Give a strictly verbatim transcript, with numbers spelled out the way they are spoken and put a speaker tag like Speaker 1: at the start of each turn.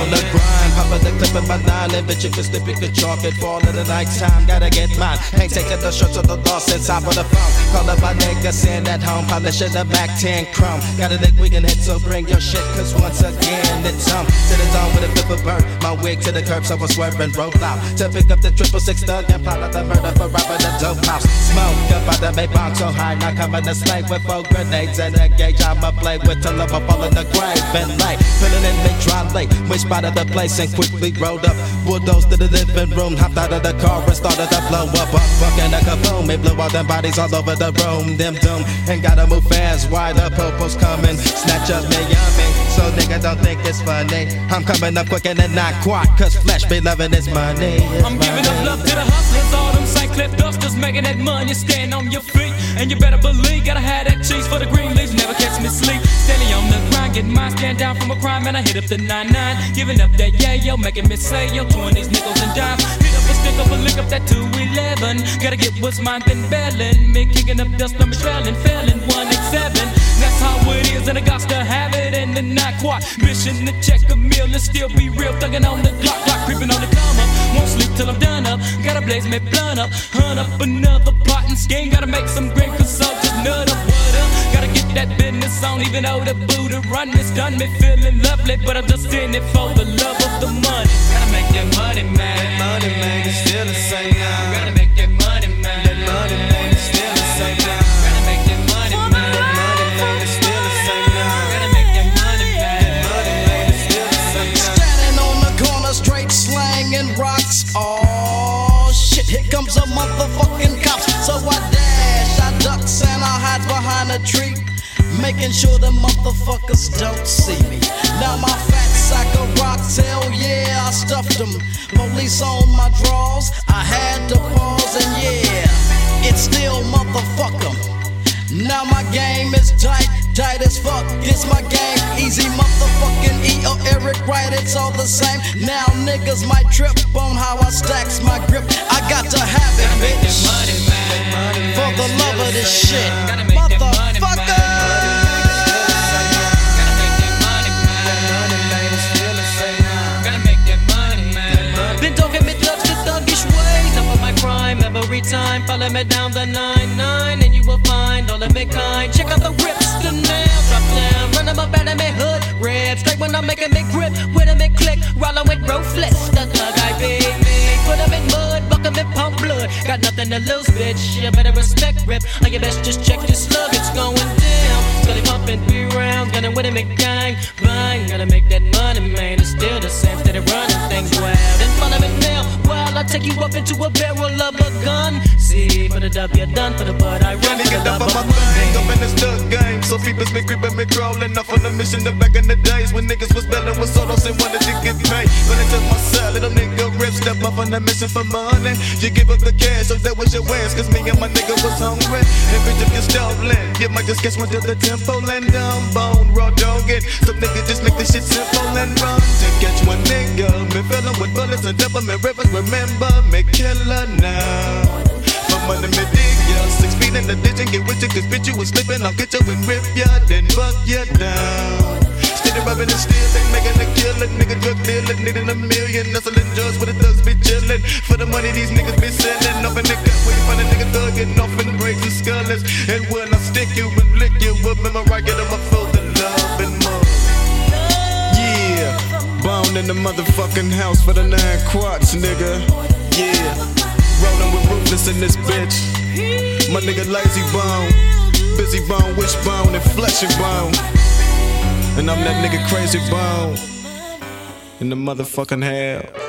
Speaker 1: on the grind, poppin' the clip in my nine, and bitch you can slip, you can chalk it. Fall in the night time, gotta get mine. Ain't taking the shirts of the loss since top of the phone. Call up my nigga, sitting at home, polishing the Mac ten Chrome. Got a dick we can hit, so bring your shit, cause once again it's on. To the zone with a flip of bird, my wig to the curb, so I swerve and roll out. To pick up the triple six thug and plot out the murder for robbing the dope house. Smoke up out the vape bomb so high, now coming to slay with four grenades and a gauge. I'ma play with till I'm fall in the grave and lay. Filling in mid dry late, we spotted the place and quickly rolled up. Bulldozed to the living room, hopped out of the car and started to blow up. Up, fucking a kaboom, it blew all them bodies all over the room. Them doom, and gotta move fast, why the popo's coming. Snatch up me yummy, so nigga don't think it's funny. I'm coming up quick and not quite, cause flesh be loving its money. It's
Speaker 2: I'm
Speaker 1: money.
Speaker 2: giving up love to the hustlers, all them Saint Cliff dusters, making that money, stand on your feet. And you better believe, gotta have that cheese for the green leaves, never catch me sleep. Steady on the grind, get mine, stand down from a crime, and I hit up the nine nine. Giving up that yeah, yo, making me say, yo, twenties, nickels and dimes. Hit up a stick up a lick up that two eleven. Gotta get what's mine, been bailing. Me kicking up dust, I'm trailing, failing, one eight seven. That's how it is, and I got to have it, and then not quite. Mission to check a meal and still be real, thugging on the clock, clock creeping on the come up. Won't sleep till I'm done up, gotta blaze me blunt up. Hunt up another plot and scheme, gotta make some green, cause so just nut up, what up. Gotta get that business on, even though the Buddha run it's done me feeling lovely, but I'm just in it for the love of the money. Gotta make that money, man. That money, man, it's still the same now. Gotta make that money, man. That money, man, it's still the same now. Gotta make that money, man. That money, man, it's still the same now. Gotta make that money, man. That money, man, it's still the same now.
Speaker 3: Standing on the corner, straight slanging rocks. Oh shit, here comes a motherfucking cops. So I dash, I ducks, and I hide behind a tree, making sure the motherfuckers don't see me. Now my fat sack of rocks, hell yeah, I stuffed them. Police on my drawers, I had to pause, and yeah, it's still motherfucker. Now my game is tight, tight as fuck. It's my game, easy motherfucking E or Eric Wright, it's all the same. Now niggas might trip on how I stacks my grip. I got to have it, bitch, for the love of this shit, motherfucker. Every time, follow me down the nine nine, and you will find all of me kind. Check out the rips, the nails drop down, run them up out of me hood, red straight when I'm making me grip, with them in click, rollin' with ruthless, the thug I be, me. Put them in mud, buck them in pump blood, got nothing to lose, bitch, you better respect rip, or you best just check this slug, it's going down, steady pumping three rounds, gunning with him in gang, bang, gotta make that money, man, it's still the same, steady running things wild, and follow me now, while I take you up into a barrel of a gun. See, for the W, done for the bud, I run for the love of money.
Speaker 4: I'm in the stuck game, so people's been creeping me crawling off on the mission. The back in the days when niggas was belling with solos and wanted to get paid. When they took my side, little nigga rip, step up on the mission for money. You give up the cash, so that was your wins, cause me and my nigga was hungry. And bitch, if you're stolen, you might just catch one to the temple and down bone, raw dogging. Some niggas just make this shit simple and run to catch one nigga. Me filling with bullets and double me rivers, remember me killer now. Money me dig ya, six feet in the ditch and get with you, cause bitch you was slipping, I'll get you and rip ya, then buck ya down. Steady rubbing and steal, they making a killing, nigga drug dealer, needing a million, hustling drugs where the thugs be chillin'. For the money these niggas be selling, off in the gut where you find a nigga thuggin', off in the braids and skullers. And when I stick you and lick you up, in my right, get on my fold the love and more. Yeah, bound in the motherfucking house for the nine quads, nigga. Yeah. Rollin' with ruthless in this bitch. My nigga Lazy Bone, Busy Bone, Wishbone, and Flesh and Bone. And I'm that nigga Crazy Bone in the motherfucking hell.